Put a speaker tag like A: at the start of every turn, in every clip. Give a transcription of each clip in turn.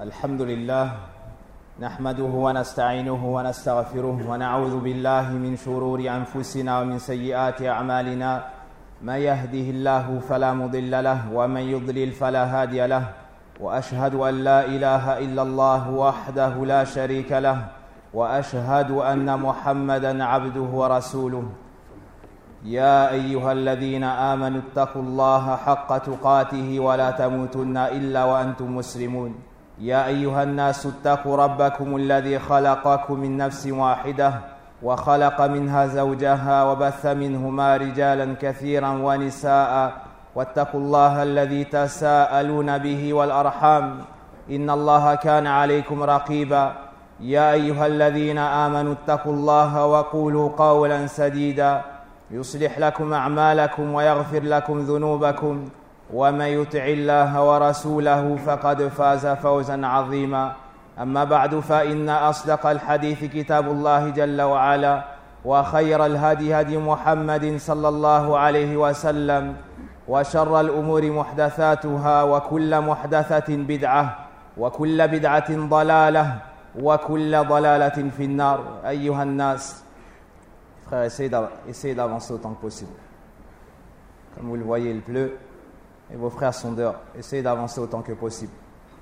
A: الحمد لله نحمده ونستعينه ونستغفره ونعوذ بالله من شرور أنفسنا ومن سيئات أعمالنا. من يهده الله فلا مضل له ومن يضلل فلا هادي له، وأشهد أن لا إله إلا الله وحده لا شريك له، وأشهد أن محمدًا عبده ورسوله. يا أيها الذين آمنوا اتقوا الله حق تقاته ولا تموتن إلا وأنتم مسلمون. يا أيها الناس اتقوا ربكم الذي خلقكم من نفس واحدة وخلق منها زوجها وبث منهما رجالا كثيرا ونساء، واتقوا الله الذي تساءلون به والأرحام إن الله كان عليكم رقيبا. يا أيها الذين آمنوا اتقوا الله وقولوا قولا سديدا يصلح لكم أعمالكم ويغفر لكم ذنوبكم، ومن يطع الله ورسوله فقد فاز فوزا عظيما. أما بعد، فإن أصدق الحديث كتاب الله جل وعلا، وخير الهدي هدي محمد صلى الله عليه وسلم، وشر الأمور محدثاتها، وكل محدثة بدعة، وكل بدعة ضلالة، وكل ضلالة في النار. أيها الناس، frères, essayez d'avancer autant que possible. Comme vous le voyez, il pleut et vos frères sont dehors. Essayez d'avancer autant que possible.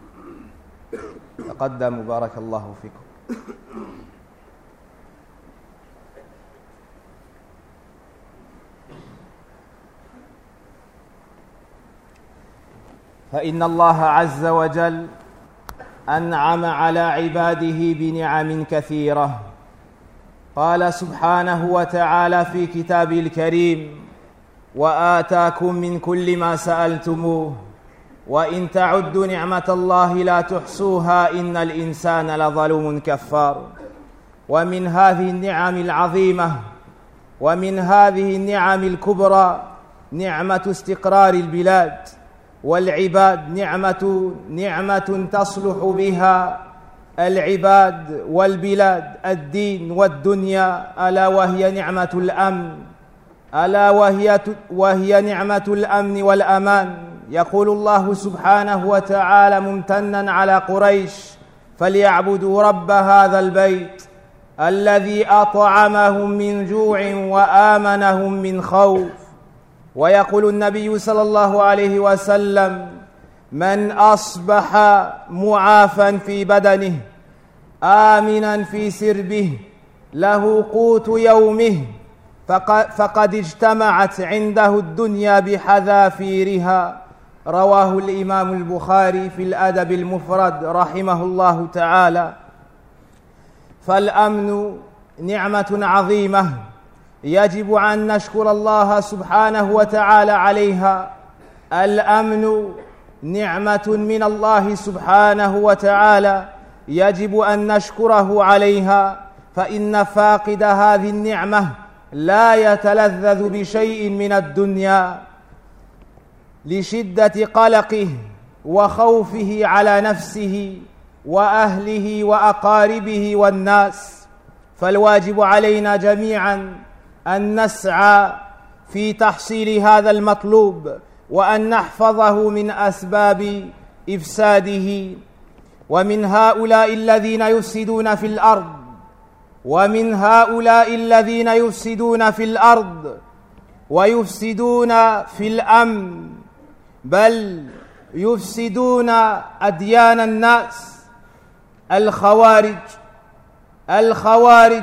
A: تقدموا بارك الله فيكم. فإن الله عز وجل أنعم على عباده بنعم كثيرة. قال سبحانه وتعالى في كتابه الكريم: وآتاكم من كل ما سألتموه وإن تعدوا نعمة الله لا تحصوها إن الإنسان لظلوم كفار. ومن هذه النعم العظيمة ومن هذه النعم الكبرى نعمة استقرار البلاد والعباد، نعمة تصلح بها العباد والبلاد الدين والدنيا، ألا وهي نعمة الأمن، ألا وهي نعمة الأمن والأمان. يقول الله سبحانه وتعالى ممتنا على قريش: فليعبدوا رب هذا البيت الذي أطعمهم من جوع وآمنهم من خوف. ويقول النبي صلى الله عليه وسلم: من أصبح معافا في بدنه آمنا في سربه له قوت يومه فقد اجتمعت عنده الدنيا بحذافيرها. رواه الإمام البخاري في الأدب المفرد رحمه الله تعالى. فالأمن نعمة عظيمة يجب أن نشكر الله سبحانه وتعالى عليها. الأمن نعمة من الله سبحانه وتعالى يجب أن نشكره عليها، فإن فاقد هذه النعمة لا يتلذذ بشيء من الدنيا لشدة قلقه وخوفه على نفسه وأهله وأقاربه والناس. فالواجب علينا جميعا أن نسعى في تحصيل هذا المطلوب، وأن نحفظه من أسباب إفساده. ومن هؤلاء الذين يفسدون في الأرض ويفسدون في الأمن، بل يفسدون أديان الناس، الخوارج،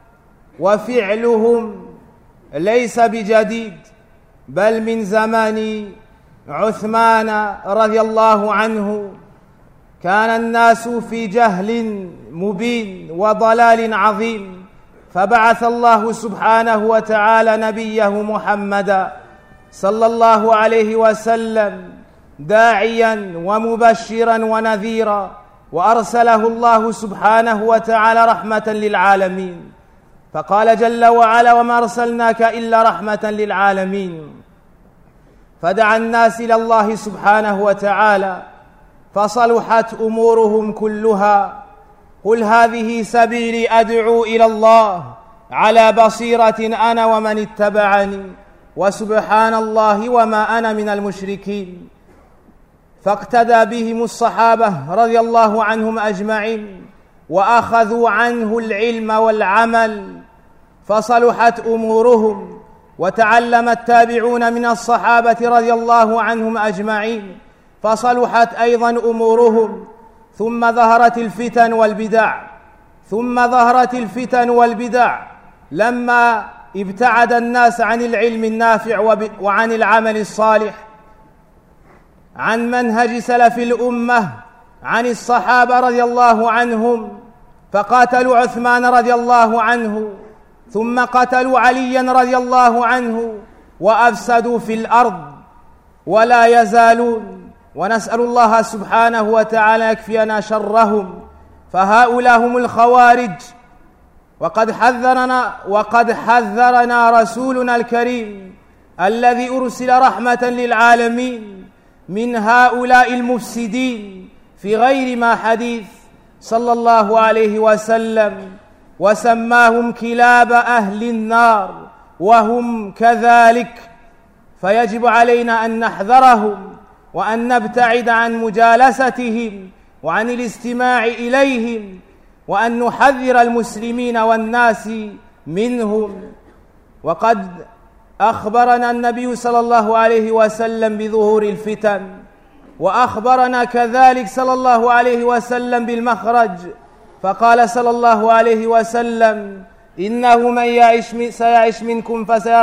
A: وفعلهم ليس بجديد، بل من زمان عثمان رضي الله عنه كان الناس في جهل مبين وضلال عظيم، فبعث الله سبحانه وتعالى نبيه محمدا صلى الله عليه وسلم داعيا ومبشرا ونذيرا، وأرسله الله سبحانه وتعالى رحمة للعالمين. فقال جل وعلا: وما أرسلناك إلا رحمة للعالمين. فدعا الناس إلى الله سبحانه وتعالى فصلحت أمورهم كلها. قل هذه سبيلي أدعو إلى الله على بصيرة أنا ومن اتبعني وسبحان الله وما أنا من المشركين. فاقتدى بهم الصحابة رضي الله عنهم أجمعين وأخذوا عنه العلم والعمل فصلحت أمورهم، وتعلم التابعون من الصحابة رضي الله عنهم أجمعين فصلحت أيضا أمورهم. ثم ظهرت الفتن والبدع لما ابتعد الناس عن العلم النافع وعن العمل الصالح، عن منهج سلف الأمة، عن الصحابة رضي الله عنهم، فقاتلوا عثمان رضي الله عنه، ثم قتلوا عليا رضي الله عنه، وأفسدوا في الأرض ولا يزالون، ونسأل الله سبحانه وتعالى يكفينا شرهم. فهؤلاء هم الخوارج، وقد حذرنا رسولنا الكريم الذي أرسل رحمة للعالمين من هؤلاء المفسدين في غير ما حديث صلى الله عليه وسلم، وسماهم كلاب أهل النار وهم كذلك. فيجب علينا أن نحذرهم وأن نبتعد عن مجالستهم وعن الاستماع إليهم، وأن نحذر المسلمين والناس منهم. وقد أخبرنا النبي صلى الله عليه وسلم بظهور الفتن، وأخبرنا كذلك صلى الله عليه وسلم بالمخرج، فقال صلى الله عليه وسلم: إنه من سيعش منكم فسيرى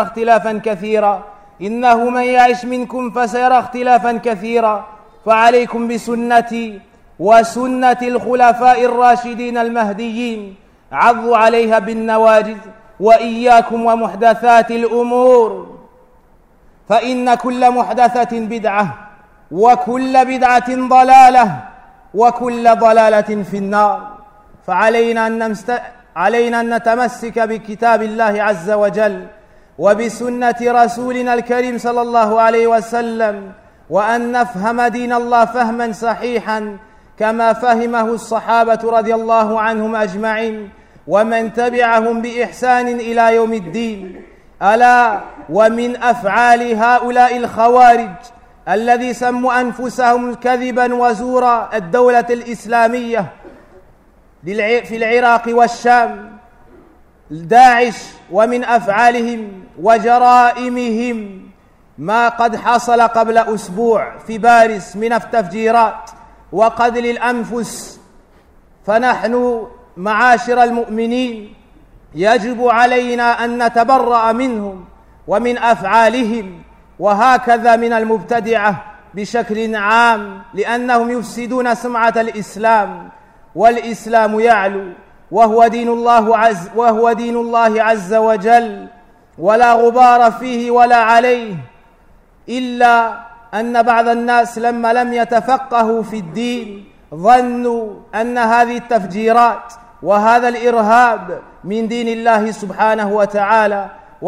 A: اختلافا كثيرا فعليكم بسنتي وسنة الخلفاء الراشدين المهديين، عضوا عليها بالنواجذ، وإياكم ومحدثات الأمور، فإن كل محدثة بدعة، وكل بدعة ضلالة، وكل ضلالة في النار. فعلينا أن نتمسك بكتاب الله عز وجل وبسنة رسولنا الكريم صلى الله عليه وسلم، وأن نفهم دين الله فهما صحيحا كما فهمه الصحابة رضي الله عنهم أجمعين ومن تبعهم بإحسان إلى يوم الدين. ألا ومن أفعال هؤلاء الخوارج الذي سموا أنفسهم كذبا وزورا الدولة الإسلامية في العراق والشام، داعش، ومن أفعالهم وجرائمهم ما قد حصل قبل أسبوع في باريس من التفجيرات وقتل الأنفس. فنحن معاشر المؤمنين يجب علينا أن نتبرأ منهم ومن أفعالهم، وهكذا من المبتدعة بشكل عام، لأنهم يفسدون سمعة الإسلام، والإسلام يعلو وهو دين الله عز وجل، ولا غبار فيه ولا عليه، إلا أن بعض الناس لما لم يتفقهوا في الدين ظنوا أن هذه التفجيرات وهذا الإرهاب من دين الله سبحانه وتعالى،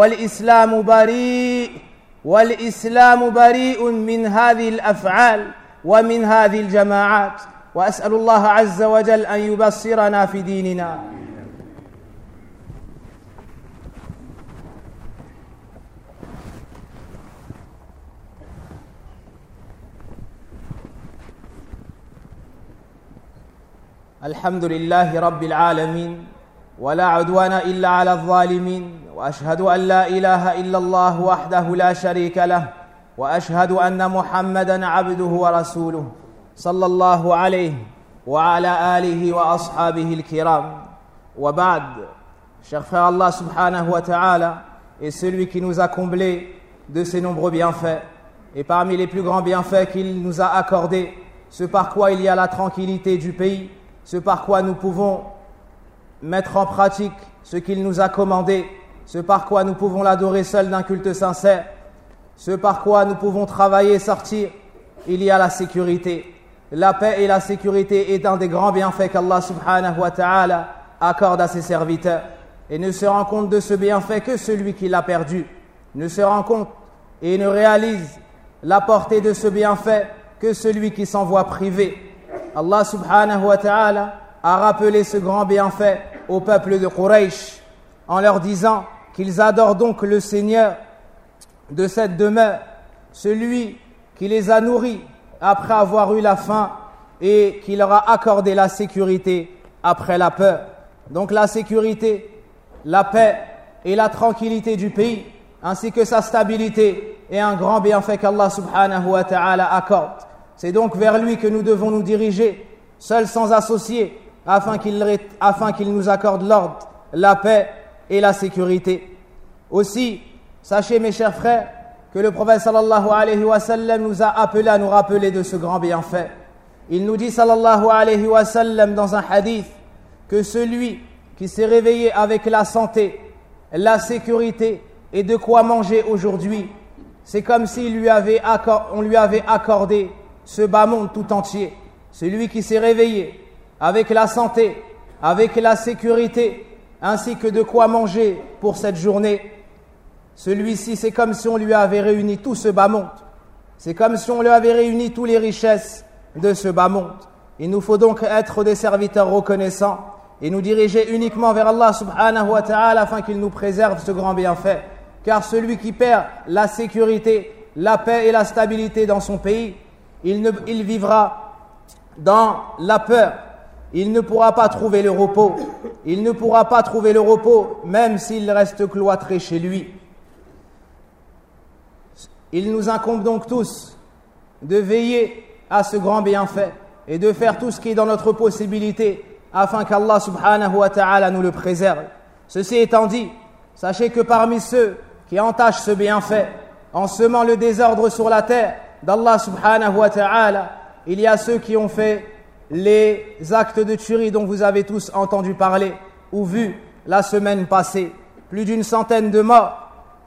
A: والإسلام بريء من هذه الأفعال ومن هذه الجماعات. وأسأل الله عز وجل أن يبصرنا في ديننا. الحمد لله رب العالمين، ولا عدوان إلا على الظالمين، وأشهد أن لا إله إلا الله وحده لا شريك له، وأشهد أن محمدًا عبده ورسوله صلى الله عليه وعلى آله وأصحابه الكرام. وبعد, chers frères, Allah subhanahu wa ta'ala est celui qui nous a comblés de ses nombreux bienfaits. Et parmi les plus grands bienfaits qu'il nous a accordés, ce par quoi il y a la tranquillité du pays, ce par quoi nous pouvons mettre en pratique ce qu'il nous a commandé, ce par quoi nous pouvons l'adorer seul d'un culte sincère, ce par quoi nous pouvons travailler et sortir, il y a la sécurité. La paix et la sécurité est un des grands bienfaits qu'Allah subhanahu wa ta'ala accorde à ses serviteurs. Et ne se rend compte de ce bienfait que celui qui l'a perdu. Ne se rend compte et ne réalise la portée de ce bienfait que celui qui s'en voit privé. Allah subhanahu wa ta'ala a rappelé ce grand bienfait au peuple de Quraysh en leur disant qu'ils adorent donc le Seigneur de cette demeure, celui qui les a nourris, après avoir eu la faim et qui leur a accordé la sécurité après la peur. Donc la sécurité, la paix et la tranquillité du pays, ainsi que sa stabilité est un grand bienfait qu'Allah subhanahu wa ta'ala accorde. C'est donc vers lui que nous devons nous diriger, seuls sans associés, afin qu'il nous accorde l'ordre, la paix et la sécurité. Aussi, sachez mes chers frères, que le prophète sallallahu alayhi wa sallam nous a appelés à nous rappeler de ce grand bienfait. Il nous dit sallallahu alayhi wa sallam dans un hadith que celui qui s'est réveillé avec la santé, la sécurité et de quoi manger aujourd'hui, c'est comme si on lui avait accordé ce bas monde tout entier. Celui qui s'est réveillé avec la santé, avec la sécurité, ainsi que de quoi manger pour cette journée, celui-ci, c'est comme si on lui avait réuni tout ce bas monde. C'est comme si on lui avait réuni toutes les richesses de ce bas monde. Il nous faut donc être des serviteurs reconnaissants et nous diriger uniquement vers Allah subhanahu wa ta'ala afin qu'il nous préserve ce grand bienfait. Car celui qui perd la sécurité, la paix et la stabilité dans son pays, il vivra dans la peur. Il ne pourra pas trouver le repos. Il ne pourra pas trouver le repos même s'il reste cloîtré chez lui. Il nous incombe donc tous de veiller à ce grand bienfait et de faire tout ce qui est dans notre possibilité afin qu'Allah subhanahu wa ta'ala nous le préserve. Ceci étant dit, sachez que parmi ceux qui entachent ce bienfait en semant le désordre sur la terre d'Allah subhanahu wa ta'ala, il y a ceux qui ont fait les actes de tuerie dont vous avez tous entendu parler ou vu la semaine passée. Plus d'une centaine de morts.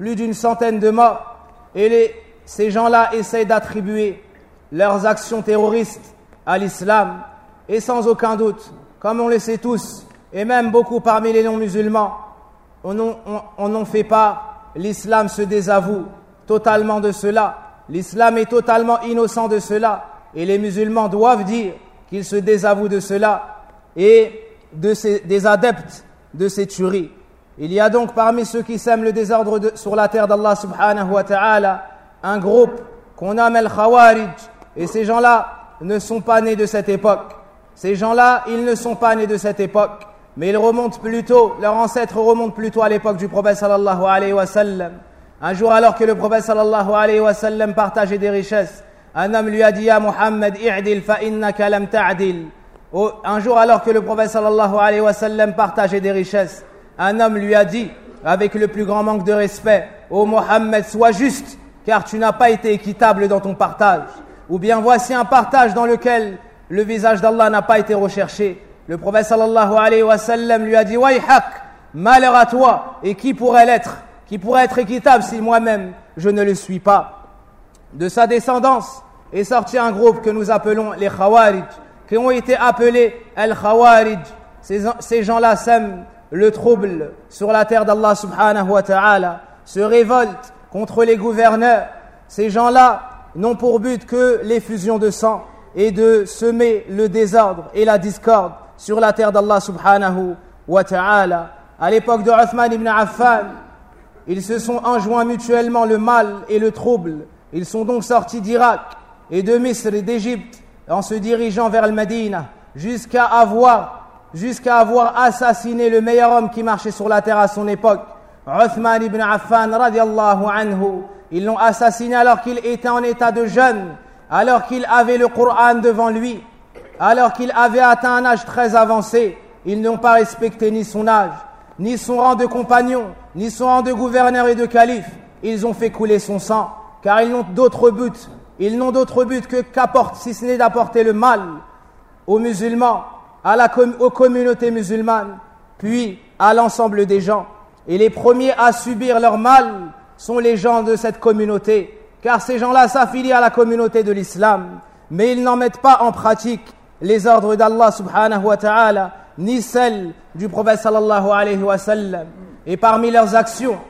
A: Et ces gens-là essayent d'attribuer leurs actions terroristes à l'islam. Et sans aucun doute, comme on le sait tous, et même beaucoup parmi les non-musulmans, on n'en fait pas. L'islam se désavoue totalement de cela. L'islam est totalement innocent de cela. Et les musulmans doivent dire qu'ils se désavouent de cela et des adeptes de ces tueries. Il y a donc parmi ceux qui sèment le désordre sur la terre d'Allah subhanahu wa ta'ala un groupe qu'on nomme Al-Khawarij. Et ces gens-là ne sont pas nés de cette époque. Ces gens-là, ils ne sont pas nés de cette époque. Mais leurs ancêtres remontent plutôt à l'époque du prophète sallallahu alayhi wa sallam. Un jour, alors que le prophète sallallahu alayhi wa sallam partageait des richesses, un homme lui a dit « Ya Muhammad, i'dil fa innaka lam ta'dil » Un jour, alors que le prophète sallallahu alayhi wa sallam partageait des richesses, un homme lui a dit, avec le plus grand manque de respect, « Ô Muhammad, sois juste, car tu n'as pas été équitable dans ton partage. » Ou bien voici un partage dans lequel le visage d'Allah n'a pas été recherché. Le prophète sallallahu alayhi wa sallam lui a dit « Wayhak, malheur à toi, et qui pourrait être équitable si moi-même je ne le suis pas ?» De sa descendance est sorti un groupe que nous appelons les Khawarij, qui ont été appelés Al-Khawarij. Ces gens-là sèment le trouble sur la terre d'Allah subhanahu wa ta'ala, se révoltent contre les gouverneurs. Ces gens-là n'ont pour but que l'effusion de sang et de semer le désordre et la discorde sur la terre d'Allah subhanahu wa ta'ala. À l'époque de Uthman ibn Affan, ils se sont enjoints mutuellement le mal et le trouble. Ils sont donc sortis d'Irak et de Misr et d'Égypte en se dirigeant vers le Médine jusqu'à avoir assassiné le meilleur homme qui marchait sur la terre à son époque, Uthman ibn Affan radiallahu anhu. Ils l'ont assassiné alors qu'il était en état de jeûne, alors qu'il avait le Coran devant lui, alors qu'il avait atteint un âge très avancé. Ils n'ont pas respecté ni son âge, ni son rang de compagnon, ni son rang de gouverneur et de calife. Ils ont fait couler son sang, car ils n'ont d'autre but si ce n'est d'apporter le mal aux musulmans, aux communautés musulmanes, puis à l'ensemble des gens. Et les premiers à subir leur mal sont les gens de cette communauté, car ces gens-là s'affilient à la communauté de l'islam, mais ils n'en mettent pas en pratique les ordres d'Allah subhanahu wa ta'ala, ni celles du prophète sallallahu alayhi wa sallam. Et parmi leurs actions,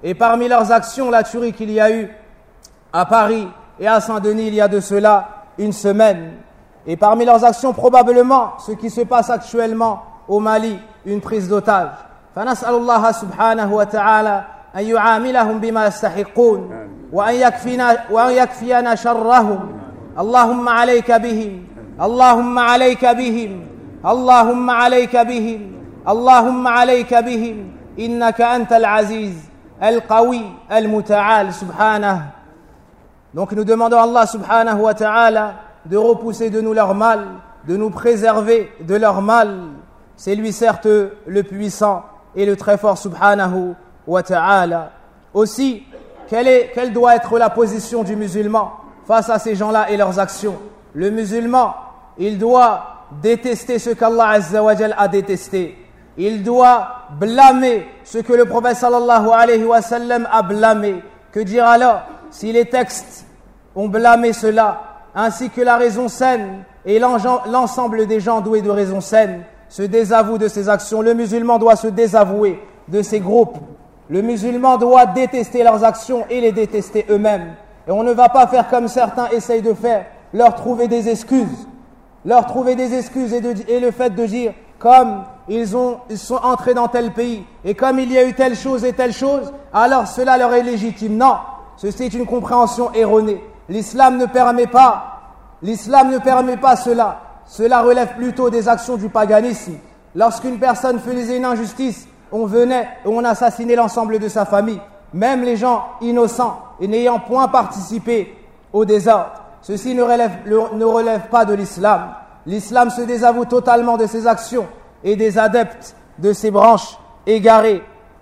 A: la tuerie qu'il y a eu à Paris et à Saint-Denis il y a de cela une semaine. Et parmi leurs actions, probablement, ce qui se passe actuellement au Mali, une prise d'otage. فنسأل الله سبحانه وتعالى أن يعاملهم بما يستحقون وأن يكفينا شرهم اللهم عليك بهم اللهم عليك بهم اللهم عليك بهم اللهم عليك بهم إنك أنت العزيز القوي المتعال سبحانه. Donc nous demandons à Allah subhanahu wa ta'ala de repousser de nous leur mal, de nous préserver de leur mal. C'est lui certes le puissant et le très fort subhanahu wa ta'ala. Aussi, quelle doit être la position du musulman face à ces gens-là et leurs actions? Le musulman, il doit détester ce qu'Allah Azza wa Jal a détesté. Il doit blâmer ce que le prophète sallallahu alayhi wa sallam a blâmé. Que dire alors si les textes ont blâmé cela, ainsi que la raison saine et l'ensemble des gens doués de raison saine se désavouent de ces actions? Le musulman doit se désavouer de ces groupes. Le musulman doit détester leurs actions et les détester eux-mêmes. Et on ne va pas faire comme certains essayent de faire, leur trouver des excuses. Leur trouver des excuses et le fait de dire, comme ils sont entrés dans tel pays, et comme il y a eu telle chose et telle chose, alors cela leur est légitime. Non, ceci est une compréhension erronée. L'islam ne permet pas cela. Cela relève plutôt des actions du paganisme. Lorsqu'une personne faisait une injustice, on venait et on assassinait l'ensemble de sa famille, même les gens innocents et n'ayant point participé au désordre. Ceci ne relève pas de l'islam. L'islam se désavoue totalement de ses actions et des adeptes de ses branches égarées.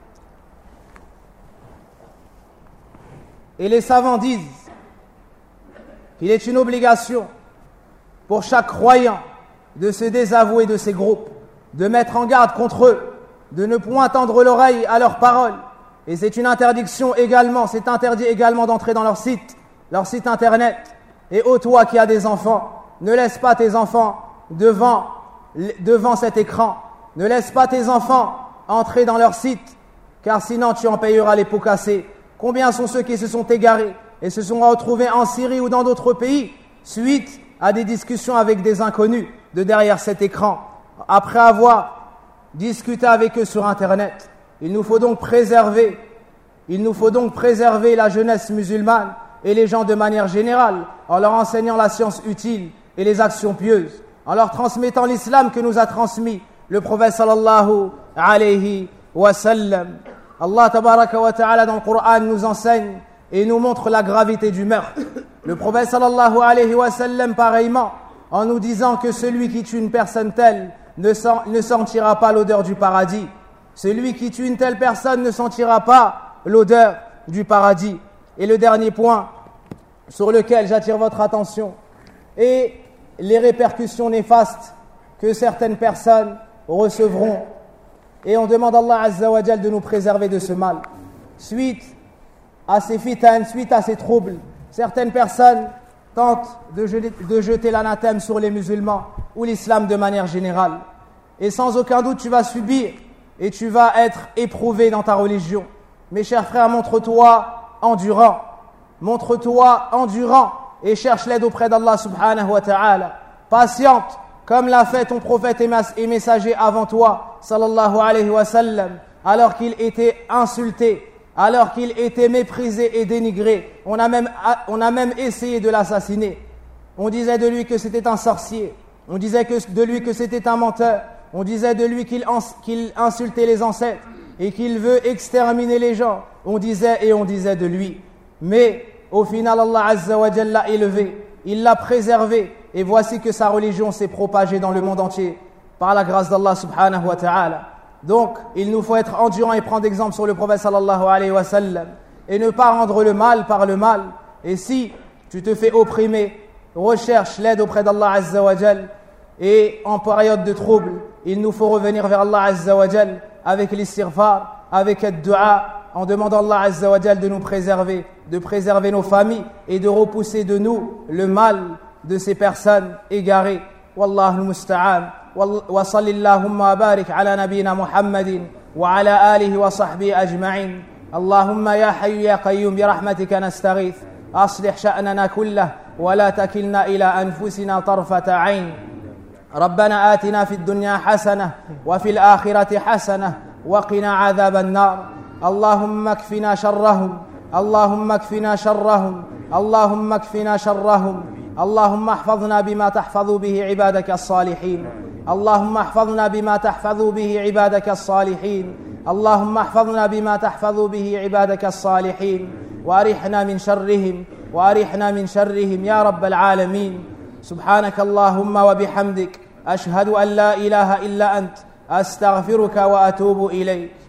A: Et les savants disent qu'il est une obligation pour chaque croyant de se désavouer de ces groupes, de mettre en garde contre eux, de ne point tendre l'oreille à leurs paroles. Et c'est une interdiction également, c'est interdit également d'entrer dans leur site internet. Et ô toi qui as des enfants, ne laisse pas tes enfants devant cet écran. Ne laisse pas tes enfants entrer dans leur site, car sinon tu en payeras les pots cassés. Combien sont ceux qui se sont égarés et se sont retrouvés en Syrie ou dans d'autres pays suite à des discussions avec des inconnus de derrière cet écran, après avoir discuté avec eux sur Internet? Il nous faut donc préserver la jeunesse musulmane et les gens de manière générale, en leur enseignant la science utile et les actions pieuses, en leur transmettant l'islam que nous a transmis le prophète sallallahu alayhi wa sallam. Allah tabaraka wa ta'ala dans le Coran nous enseigne et nous montre la gravité du meurtre. Le prophète sallallahu alayhi wa sallam pareillement, en nous disant que celui qui tue une personne telle ne sentira pas l'odeur du paradis. Celui qui tue une telle personne ne sentira pas l'odeur du paradis. Et le dernier point sur lequel j'attire votre attention est les répercussions néfastes que certaines personnes recevront. Et on demande à Allah Azza wa Jal de nous préserver de ce mal. Suite à ces fitan, suite à ces troubles, certaines personnes tentent de jeter l'anathème sur les musulmans ou l'islam de manière générale. Et sans aucun doute, tu vas subir et tu vas être éprouvé dans ta religion. Mes chers frères, montre-toi endurant. Montre-toi endurant et cherche l'aide auprès d'Allah subhanahu wa ta'ala. Patiente, comme l'a fait ton prophète et messager avant toi, sallallahu alayhi wa sallam, alors qu'il était insulté, alors qu'il était méprisé et dénigré. On a même essayé de l'assassiner. On disait de lui que c'était un sorcier. On disait de lui que c'était un menteur. On disait de lui qu'il insultait les ancêtres et qu'il veut exterminer les gens. On disait de lui. Mais au final, Allah Azza wa Jalla l'a élevé, il l'a préservé, et voici que sa religion s'est propagée dans le monde entier par la grâce d'Allah subhanahu wa ta'ala. Donc, il nous faut être endurant et prendre exemple sur le prophète sallallahu alayhi wa sallam et ne pas rendre le mal par le mal. Et si tu te fais opprimer, recherche l'aide auprès d'Allah Azza wa Jal. Et en période de trouble, il nous faut revenir vers Allah Azza wa Jal avec l'istighfar, avec le dua, en demandant à Allah Azza wa Jal de nous préserver, de préserver nos familles et de repousser de nous le mal de ces personnes égarées. Wallahu musta'an. Wa sallallahu wa barik ala nabina Muhammadin wa ala alihi wa sahbihi ajma'in. Allahumma ya hayyu ya qayyum bi rahmatika nastaghith. Aslih sha'nana kullah wa la takilna ila anfusina tarfata 'ain. ربنا آتنا في الدنيا حسنة وفي الآخرة حسنة وقنا عذاب النار. اللهم اكفنا شرهم اللهم اكفنا شرهم اللهم اكفنا شرهم اللهم احفظنا بما تحفظ به عبادك الصالحين. اللهم احفظنا بما تحفظ به عبادك الصالحين. اللهم احفظنا بما تحفظ به عبادك الصالحين، وأرحنا من شرهم، وأرحنا من شرهم يا رب العالمين. سبحانك اللهم وبحمدك، أشهد أن لا إله إلا أنت، أستغفرك وأتوب إليك.